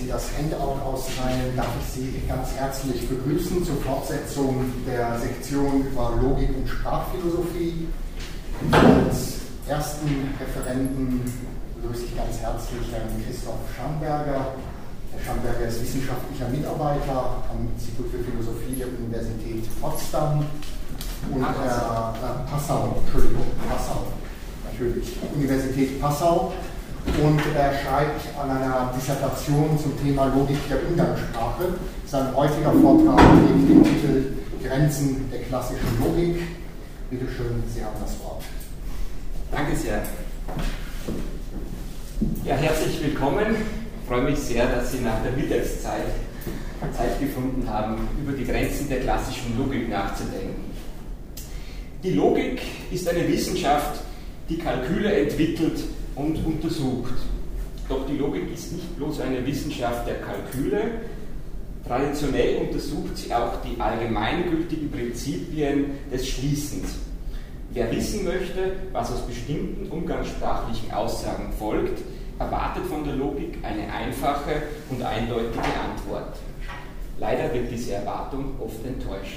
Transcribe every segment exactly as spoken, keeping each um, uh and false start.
Sie das Handout austeilen, darf ich Sie ganz herzlich begrüßen zur Fortsetzung der Sektion über Logik und Sprachphilosophie. Als ersten Referenten begrüße ich ganz herzlich Herrn Christoph Schamberger. Herr Schamberger ist wissenschaftlicher Mitarbeiter am Institut für Philosophie der Universität Potsdam und Herr äh, Passau, Entschuldigung, Passau, natürlich, Universität Passau. Und er schreibt an einer Dissertation zum Thema Logik der Umgangssprache. Sein heutiger Vortrag trägt den Titel Grenzen der klassischen Logik. Bitte schön, Sie haben das Wort. Danke sehr. Ja, herzlich willkommen. Ich freue mich sehr, dass Sie nach der Mittagszeit Zeit gefunden haben, über die Grenzen der klassischen Logik nachzudenken. Die Logik ist eine Wissenschaft, die Kalküle entwickelt und untersucht. Doch die Logik ist nicht bloß eine Wissenschaft der Kalküle, traditionell untersucht sie auch die allgemeingültigen Prinzipien des Schließens. Wer wissen möchte, was aus bestimmten umgangssprachlichen Aussagen folgt, erwartet von der Logik eine einfache und eindeutige Antwort. Leider wird diese Erwartung oft enttäuscht.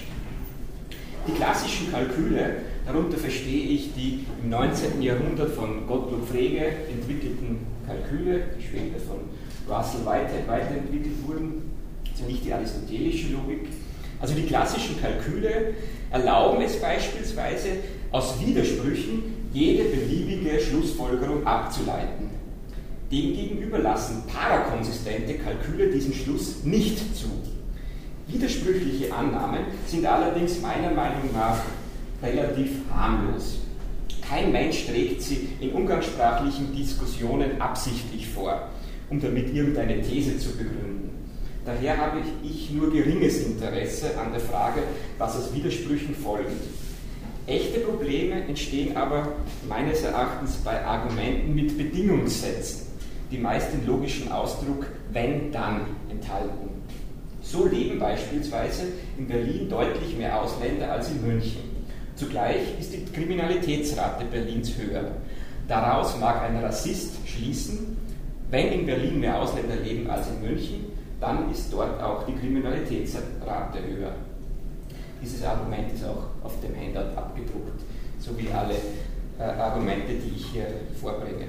Die klassischen Kalküle, darunter verstehe ich die im neunzehnten Jahrhundert von Gottlob Frege entwickelten Kalküle, die später von Russell Whitehead weiterentwickelt wurden, also nicht die aristotelische Logik. Also die klassischen Kalküle erlauben es beispielsweise, aus Widersprüchen jede beliebige Schlussfolgerung abzuleiten. Demgegenüber lassen parakonsistente Kalküle diesen Schluss nicht zu. Widersprüchliche Annahmen sind allerdings meiner Meinung nach relativ harmlos. Kein Mensch trägt sie in umgangssprachlichen Diskussionen absichtlich vor, um damit irgendeine These zu begründen. Daher habe ich nur geringes Interesse an der Frage, was aus Widersprüchen folgt. Echte Probleme entstehen aber meines Erachtens bei Argumenten mit Bedingungssätzen, die meist den logischen Ausdruck wenn, dann enthalten. So leben beispielsweise in Berlin deutlich mehr Ausländer als in München. Zugleich ist die Kriminalitätsrate Berlins höher. Daraus mag ein Rassist schließen, wenn in Berlin mehr Ausländer leben als in München, dann ist dort auch die Kriminalitätsrate höher. Dieses Argument ist auch auf dem Handout abgedruckt, so wie alle äh, Argumente, die ich hier vorbringe.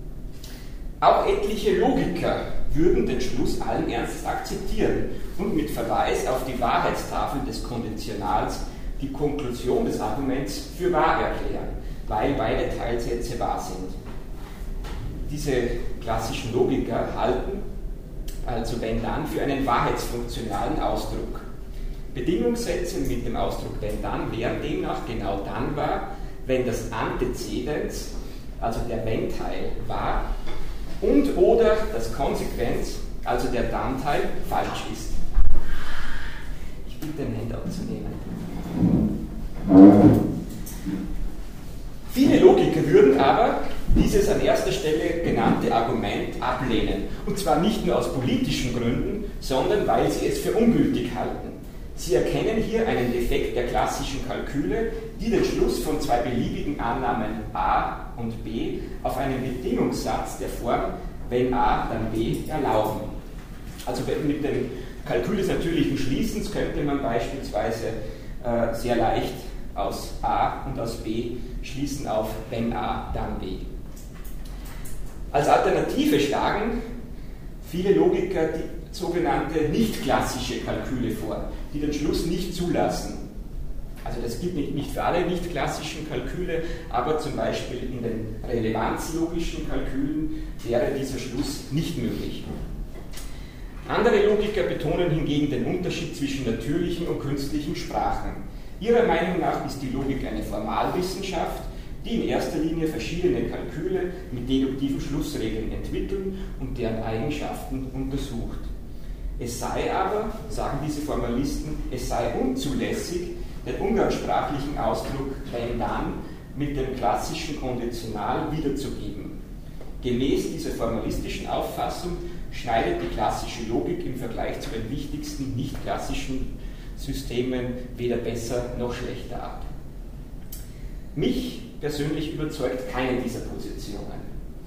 Auch etliche Logiker würden den Schluss allen Ernstes akzeptieren und mit Verweis auf die Wahrheitstafel des Konditionals die Konklusion des Arguments für wahr erklären, weil beide Teilsätze wahr sind. Diese klassischen Logiker halten also wenn dann für einen wahrheitsfunktionalen Ausdruck. Bedingungssätze mit dem Ausdruck wenn dann wären demnach genau dann wahr, wenn das Antezedens, also der wenn-Teil, wahr und oder das Konsequenz, also der dann-Teil, falsch ist. Ich bitte den Handout zu nehmen. Viele Logiker würden aber dieses an erster Stelle genannte Argument ablehnen. Und zwar nicht nur aus politischen Gründen, sondern weil sie es für ungültig halten. Sie erkennen hier einen Defekt der klassischen Kalküle, die den Schluss von zwei beliebigen Annahmen A und B auf einen Bedingungssatz der Form wenn A, dann B erlauben. Also mit dem Kalkül des natürlichen Schließens könnte man beispielsweise äh, sehr leicht aus A und aus B schließen auf wenn A, dann B. Als Alternative schlagen viele Logiker die sogenannte nicht-klassische Kalküle vor, die den Schluss nicht zulassen. Also das gilt nicht, nicht für alle nicht-klassischen Kalküle, aber zum Beispiel in den relevanzlogischen Kalkülen wäre dieser Schluss nicht möglich. Andere Logiker betonen hingegen den Unterschied zwischen natürlichen und künstlichen Sprachen. Ihrer Meinung nach ist die Logik eine Formalwissenschaft, die in erster Linie verschiedene Kalküle mit deduktiven Schlussregeln entwickeln und deren Eigenschaften untersucht. Es sei aber, sagen diese Formalisten, es sei unzulässig, den umgangssprachlichen Ausdruck wenn dann mit dem klassischen Konditional wiederzugeben. Gemäß dieser formalistischen Auffassung schneidet die klassische Logik im Vergleich zu den wichtigsten nicht-klassischen Systemen weder besser noch schlechter ab. Mich persönlich überzeugt keine dieser Positionen.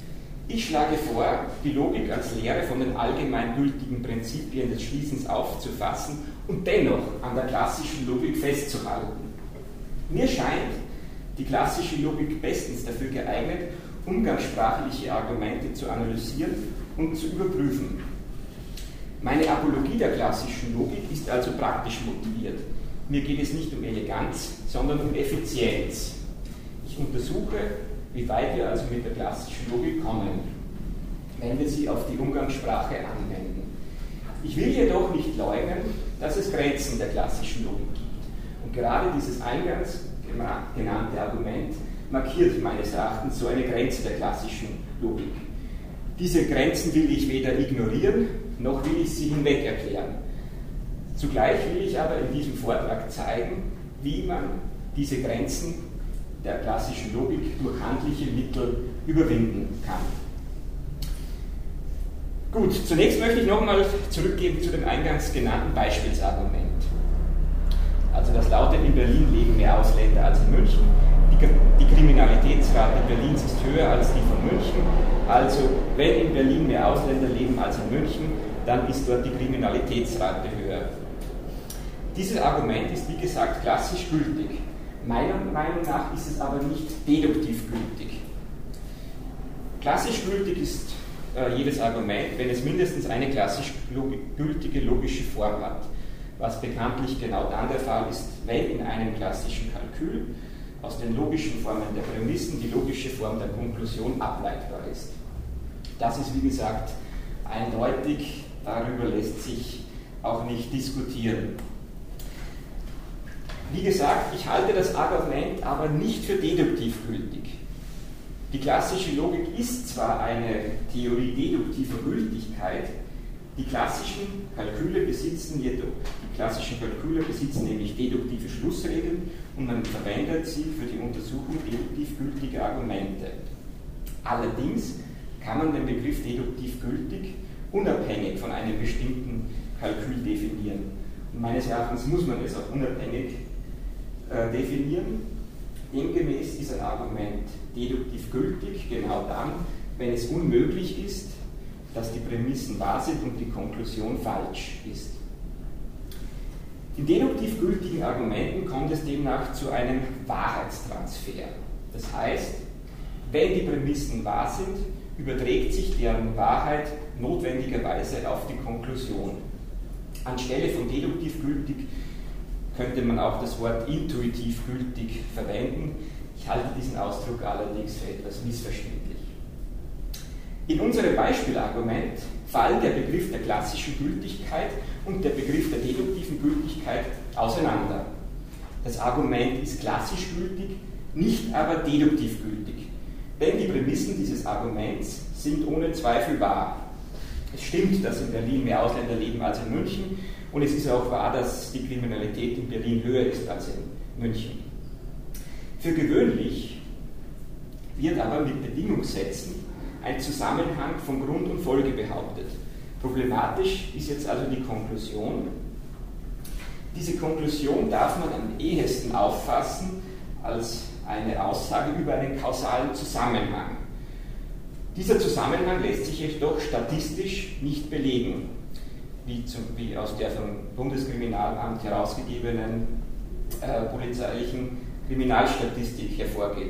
Ich schlage vor, die Logik als Lehre von den allgemeingültigen Prinzipien des Schließens aufzufassen und dennoch an der klassischen Logik festzuhalten. Mir scheint die klassische Logik bestens dafür geeignet, umgangssprachliche Argumente zu analysieren und zu überprüfen. Meine Apologie der klassischen Logik ist also praktisch motiviert. Mir geht es nicht um Eleganz, sondern um Effizienz. Ich untersuche, wie weit wir also mit der klassischen Logik kommen, wenn wir sie auf die Umgangssprache anwenden. Ich will jedoch nicht leugnen, dass es Grenzen der klassischen Logik gibt. Und gerade dieses eingangs genannte Argument markiert meines Erachtens so eine Grenze der klassischen Logik. Diese Grenzen will ich weder ignorieren, noch will ich sie hinweg erklären. Zugleich will ich aber in diesem Vortrag zeigen, wie man diese Grenzen der klassischen Logik durch handliche Mittel überwinden kann. Gut, zunächst möchte ich nochmal zurückgehen zu dem eingangs genannten Beispielsargument. Also das lautet, in Berlin leben mehr Ausländer als in München. Die, die Kriminalitätsrate Berlins ist höher als die von München. Also wenn in Berlin mehr Ausländer leben als in München, dann ist dort die Kriminalitätsrate höher. Dieses Argument ist wie gesagt klassisch gültig. Meiner Meinung nach ist es aber nicht deduktiv gültig. Klassisch gültig ist äh, jedes Argument, wenn es mindestens eine klassisch log- gültige logische Form hat, was bekanntlich genau dann der Fall ist, wenn in einem klassischen Kalkül aus den logischen Formen der Prämissen die logische Form der Konklusion ableitbar ist. Das ist wie gesagt eindeutig, darüber lässt sich auch nicht diskutieren. Wie gesagt, ich halte das Argument aber nicht für deduktiv gültig. Die klassische Logik ist zwar eine Theorie deduktiver Gültigkeit, die klassischen Kalküle besitzen jedoch, die klassischen Kalküle besitzen nämlich deduktive Schlussregeln und man verwendet sie für die Untersuchung deduktiv gültiger Argumente. Allerdings kann man den Begriff deduktiv gültig unabhängig von einem bestimmten Kalkül definieren. Und meines Erachtens muss man es auch unabhängig äh, definieren. Demgemäß ist ein Argument deduktiv gültig, genau dann, wenn es unmöglich ist, dass die Prämissen wahr sind und die Konklusion falsch ist. In deduktiv gültigen Argumenten kommt es demnach zu einem Wahrheitstransfer. Das heißt, wenn die Prämissen wahr sind, überträgt sich deren Wahrheit notwendigerweise auf die Konklusion. Anstelle von deduktiv gültig könnte man auch das Wort intuitiv gültig verwenden. Ich halte diesen Ausdruck allerdings für etwas missverständlich. In unserem Beispielargument fallen der Begriff der klassischen Gültigkeit und der Begriff der deduktiven Gültigkeit auseinander. Das Argument ist klassisch gültig, nicht aber deduktiv gültig. Denn die Prämissen dieses Arguments sind ohne Zweifel wahr. Es stimmt, dass in Berlin mehr Ausländer leben als in München und es ist auch wahr, dass die Kriminalität in Berlin höher ist als in München. Für gewöhnlich wird aber mit Bedingungssätzen ein Zusammenhang von Grund und Folge behauptet. Problematisch ist jetzt also die Konklusion. Diese Konklusion darf man am ehesten auffassen als eine Aussage über einen kausalen Zusammenhang. Dieser Zusammenhang lässt sich jedoch statistisch nicht belegen, wie, zum, wie aus der vom Bundeskriminalamt herausgegebenen äh, polizeilichen Kriminalstatistik hervorgeht.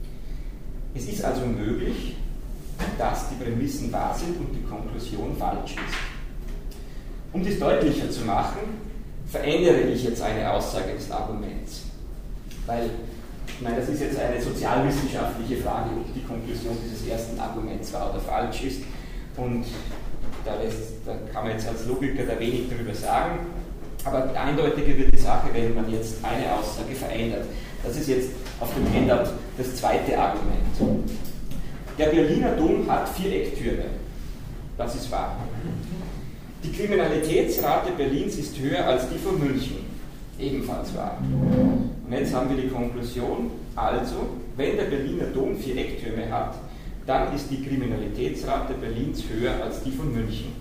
Es ist also möglich, dass die Prämissen wahr sind und die Konklusion falsch ist. Um dies deutlicher zu machen, verändere ich jetzt eine Aussage des Arguments. Weil, ich meine, das ist jetzt eine sozialwissenschaftliche Frage, ob die Konklusion dieses ersten Arguments wahr oder falsch ist. Und da, lässt, da kann man jetzt als Logiker da wenig darüber sagen. Aber eindeutiger wird die Sache, wenn man jetzt eine Aussage verändert. Das ist jetzt auf dem Handout das zweite Argument. Der Berliner Dom hat vier Ecktürme. Das ist wahr. Die Kriminalitätsrate Berlins ist höher als die von München. Ebenfalls wahr. Und jetzt haben wir die Konklusion. Also, wenn der Berliner Dom vier Ecktürme hat, dann ist die Kriminalitätsrate Berlins höher als die von München.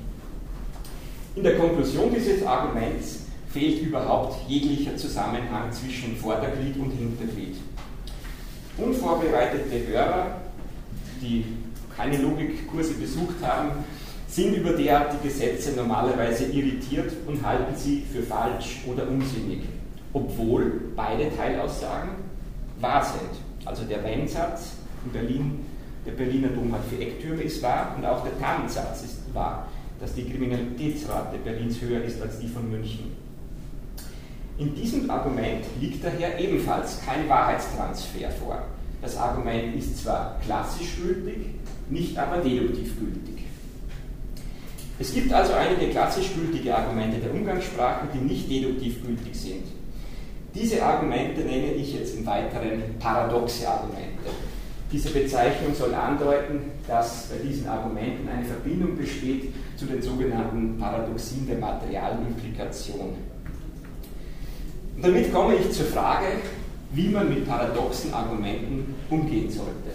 In der Konklusion dieses Arguments fehlt überhaupt jeglicher Zusammenhang zwischen Vorderglied und Hinterglied. Unvorbereitete Hörer, die keine Logikkurse besucht haben, sind über derartige Sätze normalerweise irritiert und halten sie für falsch oder unsinnig, obwohl beide Teilaussagen wahr sind. Also der Wenn-Satz in Berlin, der Berliner Dom hat vier Ecktürme, ist wahr, und auch der Tannensatz ist wahr, dass die Kriminalitätsrate Berlins höher ist als die von München. In diesem Argument liegt daher ebenfalls kein Wahrheitstransfer vor. Das Argument ist zwar klassisch gültig, nicht aber deduktiv gültig. Es gibt also einige klassisch gültige Argumente der Umgangssprache, die nicht deduktiv gültig sind. Diese Argumente nenne ich jetzt im Weiteren paradoxe Argumente. Diese Bezeichnung soll andeuten, dass bei diesen Argumenten eine Verbindung besteht zu den sogenannten Paradoxien der Materialimplikation. Und damit komme ich zur Frage, wie man mit paradoxen Argumenten umgehen sollte.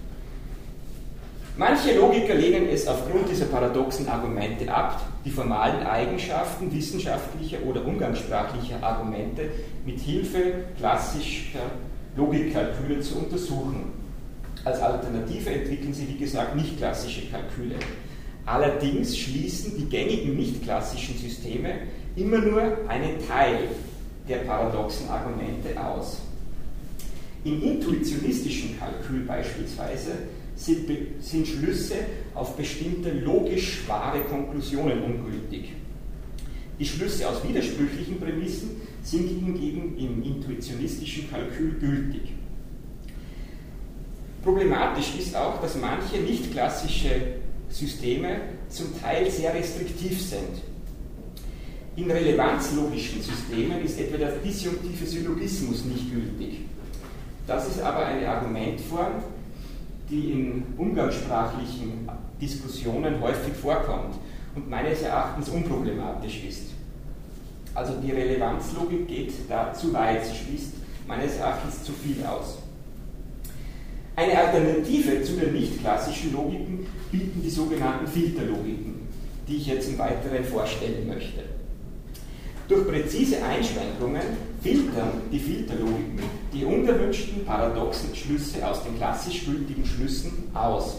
Manche Logiker lehnen es aufgrund dieser paradoxen Argumente ab, die formalen Eigenschaften wissenschaftlicher oder umgangssprachlicher Argumente mit Hilfe klassischer Logikkalküle zu untersuchen. Als Alternative entwickeln sie, wie gesagt, nicht klassische Kalküle. Allerdings schließen die gängigen nicht klassischen Systeme immer nur einen Teil der paradoxen Argumente aus. Im intuitionistischen Kalkül beispielsweise sind, sind Schlüsse auf bestimmte logisch wahre Konklusionen ungültig. Die Schlüsse aus widersprüchlichen Prämissen sind hingegen im intuitionistischen Kalkül gültig. Problematisch ist auch, dass manche nicht klassische Systeme zum Teil sehr restriktiv sind. In relevanzlogischen Systemen ist etwa der disjunktive Syllogismus nicht gültig. Das ist aber eine Argumentform, die in umgangssprachlichen Diskussionen häufig vorkommt und meines Erachtens unproblematisch ist. Also die Relevanzlogik geht da zu weit, sie schließt meines Erachtens zu viel aus. Eine Alternative zu den nicht klassischen Logiken bieten die sogenannten Filterlogiken, die ich jetzt im Weiteren vorstellen möchte. Durch präzise Einschränkungen filtern die Filterlogiken die unerwünschten paradoxen Schlüsse aus den klassisch gültigen Schlüssen aus.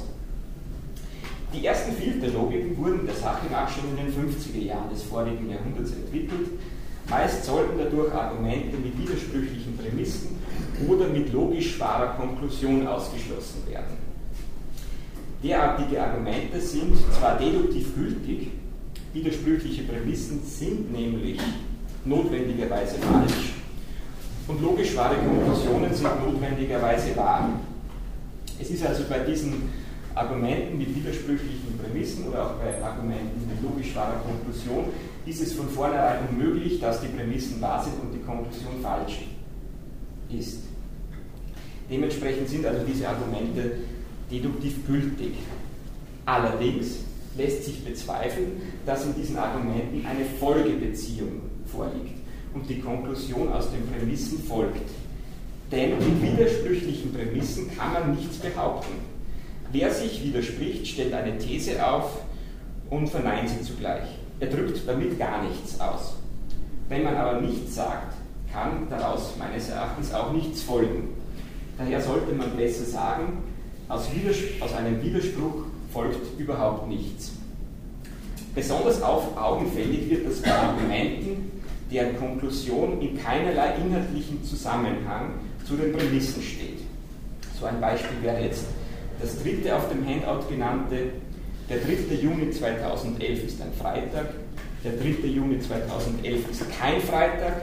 Die ersten Filterlogiken wurden der Sache nach schon in den fünfziger Jahren des vorigen Jahrhunderts entwickelt. Meist sollten dadurch Argumente mit widersprüchlichen Prämissen oder mit logisch wahrer Konklusion ausgeschlossen werden. Derartige Argumente sind zwar deduktiv gültig, widersprüchliche Prämissen sind nämlich notwendigerweise falsch und logisch wahre Konklusionen sind notwendigerweise wahr. Es ist also bei diesen Argumenten mit widersprüchlichen Prämissen oder auch bei Argumenten mit logisch wahrer Konklusion ist es von vornherein unmöglich, dass die Prämissen wahr sind und die Konklusion falsch ist. Dementsprechend sind also diese Argumente deduktiv gültig. Allerdings lässt sich bezweifeln, dass in diesen Argumenten eine Folgebeziehung vorliegt und die Konklusion aus den Prämissen folgt. Denn mit widersprüchlichen Prämissen kann man nichts behaupten. Wer sich widerspricht, stellt eine These auf und verneint sie zugleich. Er drückt damit gar nichts aus. Wenn man aber nichts sagt, kann daraus meines Erachtens auch nichts folgen. Daher sollte man besser sagen, aus, Widers- aus einem Widerspruch folgt überhaupt nichts. Besonders auf augenfällig wird das bei Argumenten, deren Konklusion in keinerlei inhaltlichen Zusammenhang zu den Prämissen steht. So ein Beispiel wäre jetzt das dritte auf dem Handout genannte: Der dritte Juni zweitausendelf ist ein Freitag, der dritte Juni zweitausendelf ist kein Freitag,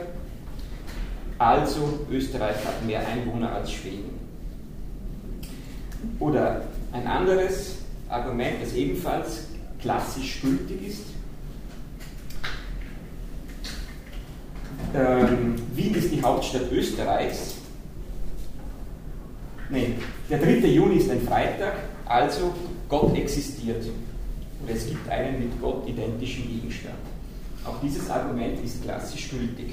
also Österreich hat mehr Einwohner als Schweden. Oder ein anderes Argument, das ebenfalls klassisch gültig ist: ähm, Wien ist die Hauptstadt Österreichs. Nein, der dritte Juni ist ein Freitag, also Gott existiert. Oder es gibt einen mit Gott identischen Gegenstand. Auch dieses Argument ist klassisch gültig.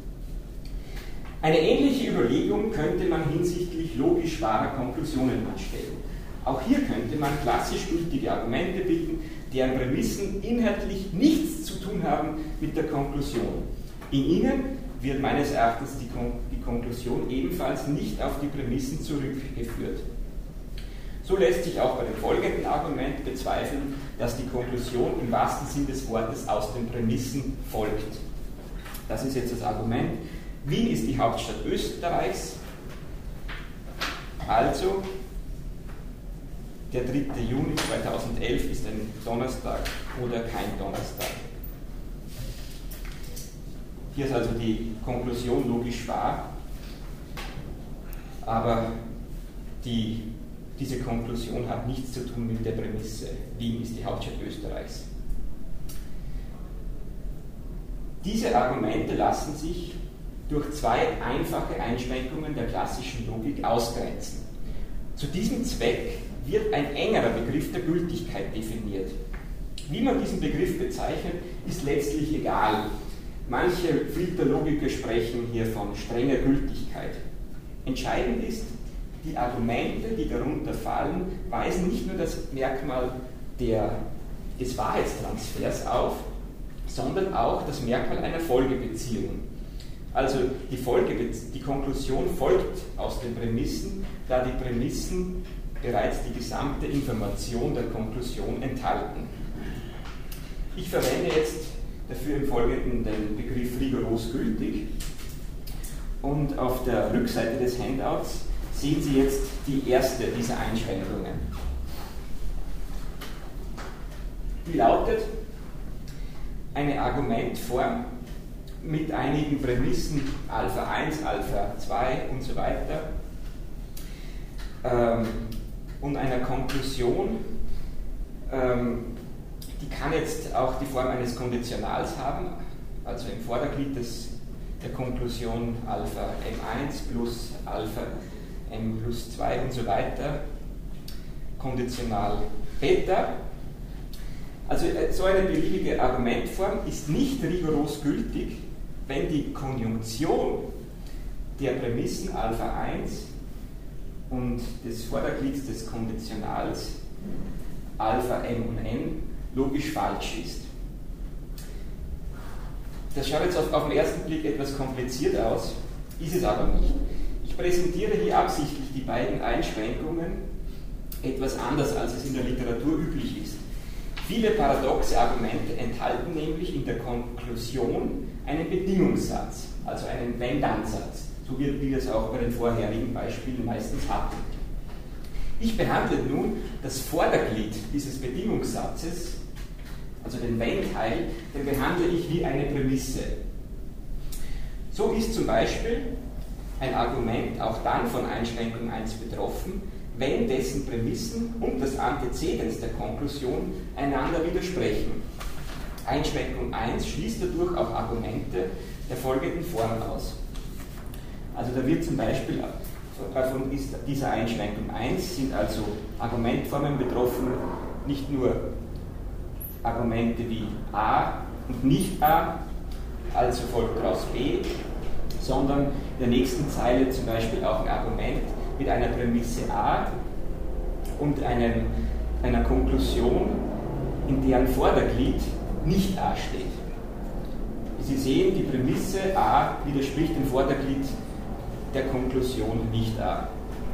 Eine ähnliche Überlegung könnte man hinsichtlich logisch wahrer Konklusionen anstellen. Auch hier könnte man klassisch gültige Argumente bilden, deren Prämissen inhaltlich nichts zu tun haben mit der Konklusion. In ihnen wird meines Erachtens die, Kon- die Konklusion ebenfalls nicht auf die Prämissen zurückgeführt. So lässt sich auch bei dem folgenden Argument bezweifeln, dass die Konklusion im wahrsten Sinn des Wortes aus den Prämissen folgt. Das ist jetzt das Argument. Wien ist die Hauptstadt Österreichs, also der dritte Juni zweitausendelf ist ein Donnerstag oder kein Donnerstag. Hier ist also die Konklusion logisch wahr, aber die, diese Konklusion hat nichts zu tun mit der Prämisse, Wien ist die Hauptstadt Österreichs. Diese Argumente lassen sich durch zwei einfache Einschränkungen der klassischen Logik ausgrenzen. Zu diesem Zweck wird ein engerer Begriff der Gültigkeit definiert. Wie man diesen Begriff bezeichnet, ist letztlich egal. Manche Filterlogiker sprechen hier von strenger Gültigkeit. Entscheidend ist, die Argumente, die darunter fallen, weisen nicht nur das Merkmal der, des Wahrheitstransfers auf, sondern auch das Merkmal einer Folgebeziehung. Also die, Folge, die Konklusion folgt aus den Prämissen, da die Prämissen bereits die gesamte Information der Konklusion enthalten. Ich verwende jetzt dafür im Folgenden den Begriff rigoros gültig und auf der Rückseite des Handouts sehen Sie jetzt die erste dieser Einschränkungen. Die lautet: eine Argumentform mit einigen Prämissen Alpha eins, Alpha zwei und so weiter ähm, und einer Konklusion, ähm, die kann jetzt auch die Form eines Konditionals haben, also im Vorderglied des, der Konklusion Alpha M eins plus Alpha M plus zwei und so weiter, Konditional Beta. Also so eine beliebige Argumentform ist nicht rigoros gültig, wenn die Konjunktion der Prämissen Alpha eins und des Vorderglieds des Konditionals Alpha M und N logisch falsch ist. Das schaut jetzt auf, auf den ersten Blick etwas kompliziert aus, ist es aber nicht. Ich präsentiere hier absichtlich die beiden Einschränkungen etwas anders, als es in der Literatur üblich ist. Viele paradoxe Argumente enthalten nämlich in der Konklusion einen Bedingungssatz, also einen Wenn-Dann-Satz, so wie wir es auch bei den vorherigen Beispielen meistens hatten. Ich behandle nun das Vorderglied dieses Bedingungssatzes, also den Wenn-Teil, den behandle ich wie eine Prämisse. So ist zum Beispiel ein Argument auch dann von Einschränkung eins betroffen, wenn dessen Prämissen und das Antezedens der Konklusion einander widersprechen. Einschränkung eins schließt dadurch auch Argumente der folgenden Form aus. Also da wird zum Beispiel von dieser Einschränkung eins sind also Argumentformen betroffen, nicht nur Argumente wie A und nicht A, also folgt daraus B, sondern in der nächsten Zeile zum Beispiel auch ein Argument mit einer Prämisse A und einem, einer Konklusion, in deren Vorderglied nicht A steht. Wie Sie sehen, die Prämisse A widerspricht dem Vorderglied der Konklusion nicht A.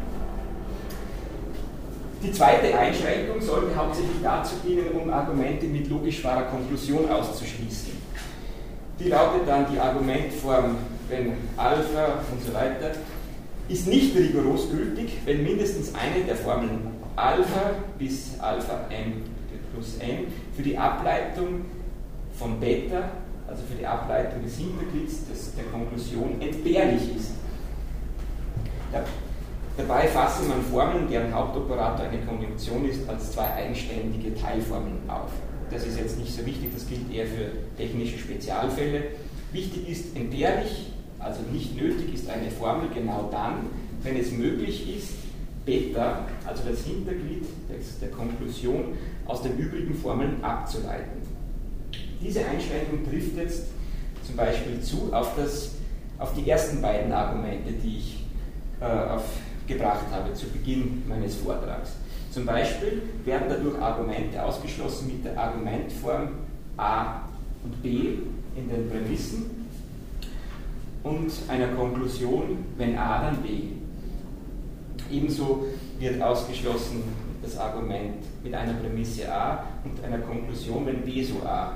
Die zweite Einschränkung sollte hauptsächlich dazu dienen, um Argumente mit logisch wahrer Konklusion auszuschließen. Die lautet dann die Argumentform, wenn Alpha und so weiter, ist nicht rigoros gültig, wenn mindestens eine der Formeln Alpha bis Alpha M plus N für die Ableitung von Beta, also für die Ableitung des Hinterglieds des, der Konklusion, entbehrlich ist. Ja. Dabei fasse man Formeln, deren Hauptoperator eine Konjunktion ist, als zwei eigenständige Teilformeln auf. Das ist jetzt nicht so wichtig, das gilt eher für technische Spezialfälle. Wichtig ist entbehrlich, also nicht nötig ist eine Formel genau dann, wenn es möglich ist, Beta, also das Hinterglied der Konklusion, aus den übrigen Formeln abzuleiten. Diese Einschränkung trifft jetzt zum Beispiel zu auf, das, auf die ersten beiden Argumente, die ich äh, auf gebracht habe zu Beginn meines Vortrags. Zum Beispiel werden dadurch Argumente ausgeschlossen mit der Argumentform A und B in den Prämissen und einer Konklusion, wenn A, dann B. Ebenso wird ausgeschlossen das Argument mit einer Prämisse A und einer Konklusion, wenn B so A.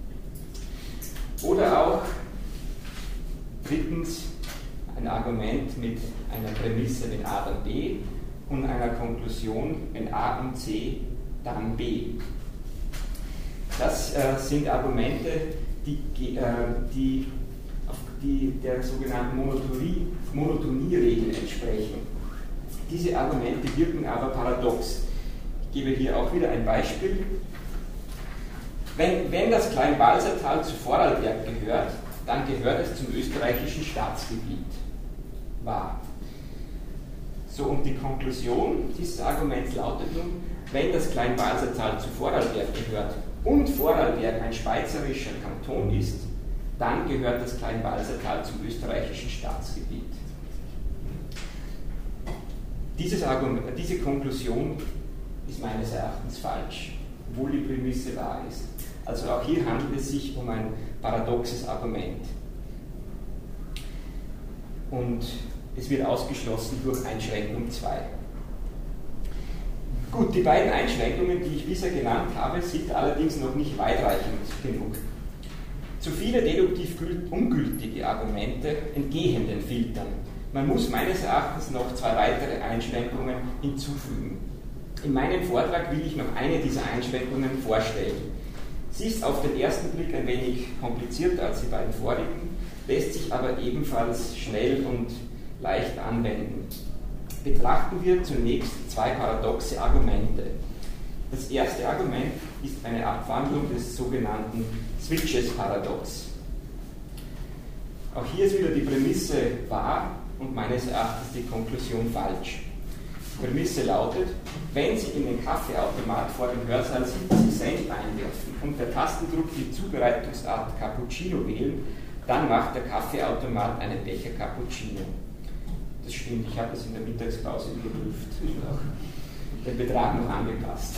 Oder auch drittens ein Argument mit einer Prämisse, wenn A dann B, und einer Konklusion, wenn A und C dann B. Das äh, sind Argumente, die, äh, die, auf die der sogenannten Monotonie, Monotonieregel entsprechen. Diese Argumente wirken aber paradox. Ich gebe hier auch wieder ein Beispiel. Wenn, wenn das Kleinbalsertal zu Vorarlberg gehört, dann gehört es zum österreichischen Staatsgebiet. Wahr. So, und die Konklusion dieses Arguments lautet nun, wenn das Kleinbalsertal zu Vorarlberg gehört und Vorarlberg ein schweizerischer Kanton ist, dann gehört das Kleinbalsertal zum österreichischen Staatsgebiet. Dieses Argument, diese Konklusion ist meines Erachtens falsch, obwohl die Prämisse wahr ist. Also auch hier handelt es sich um ein paradoxes Argument. Und es wird ausgeschlossen durch Einschränkung zwei. Gut, die beiden Einschränkungen, die ich bisher genannt habe, sind allerdings noch nicht weitreichend genug. Zu viele deduktiv ungültige Argumente entgehen den Filtern. Man muss meines Erachtens noch zwei weitere Einschränkungen hinzufügen. In meinem Vortrag will ich noch eine dieser Einschränkungen vorstellen. Sie ist auf den ersten Blick ein wenig komplizierter als die beiden vorigen, lässt sich aber ebenfalls schnell und leicht anwenden. Betrachten wir zunächst zwei paradoxe Argumente. Das erste Argument ist eine Abwandlung des sogenannten Switches-Paradox. Auch hier ist wieder die Prämisse wahr und meines Erachtens die Konklusion falsch. Die Prämisse lautet, wenn Sie in den Kaffeeautomat vor dem Hörsaal siebzig Cent einwerfen und per Tastendruck die Zubereitungsart Cappuccino wählen, dann macht der Kaffeeautomat einen Becher Cappuccino. Das stimmt, ich habe das in der Mittagspause überprüft und auch den Betrag noch angepasst.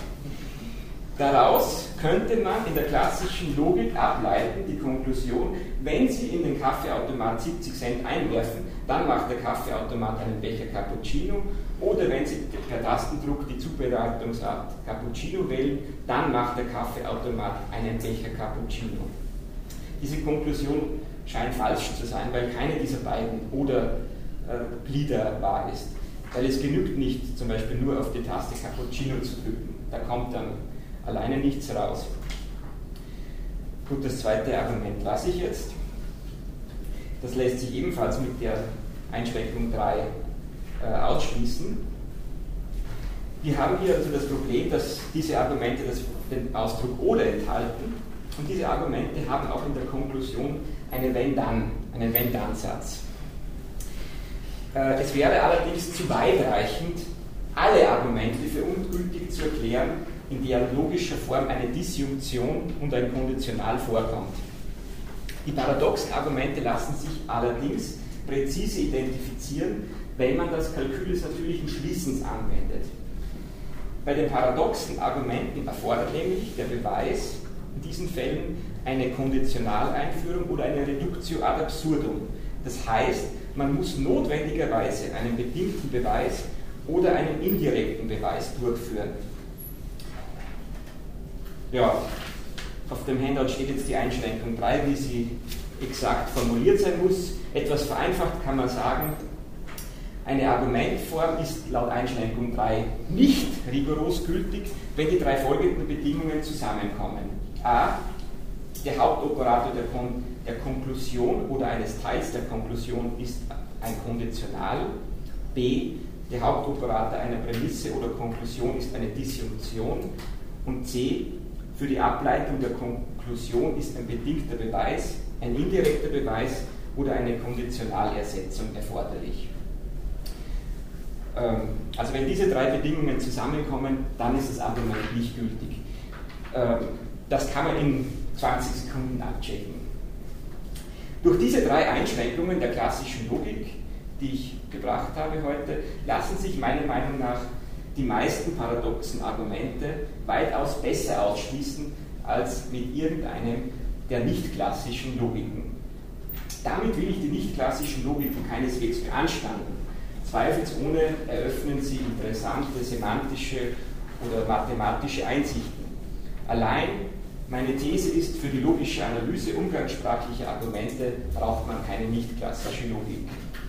Daraus könnte man in der klassischen Logik ableiten, die Konklusion, wenn Sie in den Kaffeeautomat siebzig Cent einwerfen, dann macht der Kaffeeautomat einen Becher Cappuccino, oder wenn Sie per Tastendruck die Zubereitungsart Cappuccino wählen, dann macht der Kaffeeautomat einen Becher Cappuccino. Diese Konklusion scheint falsch zu sein, weil keine dieser beiden oder äh, Glieder wahr ist. Weil es genügt nicht, zum Beispiel nur auf die Taste Cappuccino zu drücken. Da kommt dann alleine nichts raus. Gut, das zweite Argument lasse ich jetzt. Das lässt sich ebenfalls mit der Einschränkung drei äh, ausschließen. Wir haben hier also das Problem, dass diese Argumente das, den Ausdruck oder enthalten, und diese Argumente haben auch in der Konklusion eine Wenn-Dann, einen Wenn-Dann-Satz. Äh, es wäre allerdings zu weitreichend, alle Argumente für ungültig zu erklären, in dialogischer Form eine Disjunktion und ein Konditional vorkommt. Die paradoxen Argumente lassen sich allerdings präzise identifizieren, wenn man das Kalkül des natürlichen Schließens anwendet. Bei den paradoxen Argumenten erfordert nämlich der Beweis in diesen Fällen eine Konditionaleinführung oder eine Reductio ad absurdum. Das heißt, man muss notwendigerweise einen bedingten Beweis oder einen indirekten Beweis durchführen. Ja, auf dem Handout steht jetzt die Einschränkung drei, wie sie exakt formuliert sein muss. Etwas vereinfacht kann man sagen, eine Argumentform ist laut Einschränkung drei nicht rigoros gültig, wenn die drei folgenden Bedingungen zusammenkommen. A. Der Hauptoperator der, Kon der Konklusion oder eines Teils der Konklusion ist ein Konditional. B. Der Hauptoperator einer Prämisse oder Konklusion ist eine Disjunktion. Und C. Für die Ableitung der Konklusion ist ein bedingter Beweis, ein indirekter Beweis oder eine Konditionalersetzung erforderlich. Ähm, also wenn diese drei Bedingungen zusammenkommen, dann ist das Argument nicht gültig. Ähm, das kann man in zwanzig Sekunden abchecken. Durch diese drei Einschränkungen der klassischen Logik, die ich gebracht habe heute, lassen sich meiner Meinung nach die meisten paradoxen Argumente weitaus besser ausschließen als mit irgendeinem der nicht-klassischen Logiken. Damit will ich die nicht-klassischen Logiken keineswegs beanstanden, Zweifelsohne eröffnen sie interessante semantische oder mathematische Einsichten. Allein meine These ist, für die logische Analyse umgangssprachlicher Argumente braucht man keine nicht-klassische Logik.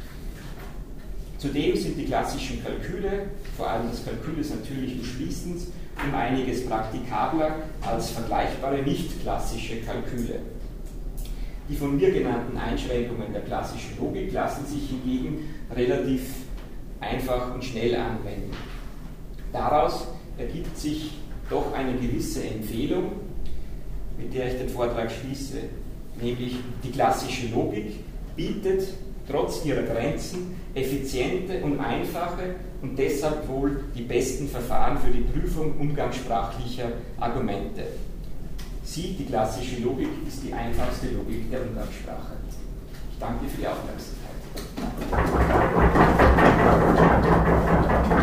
Zudem sind die klassischen Kalküle, vor allem das Kalkül des natürlichen Schließens, um einiges praktikabler als vergleichbare nicht-klassische Kalküle. Die von mir genannten Einschränkungen der klassischen Logik lassen sich hingegen relativ einfach und schnell anwenden. Daraus ergibt sich doch eine gewisse Empfehlung, mit der ich den Vortrag schließe, nämlich die klassische Logik bietet trotz ihrer Grenzen effiziente und einfache und deshalb wohl die besten Verfahren für die Prüfung umgangssprachlicher Argumente. Sie, die klassische Logik, ist die einfachste Logik der Umgangssprache. Ich danke für die Aufmerksamkeit.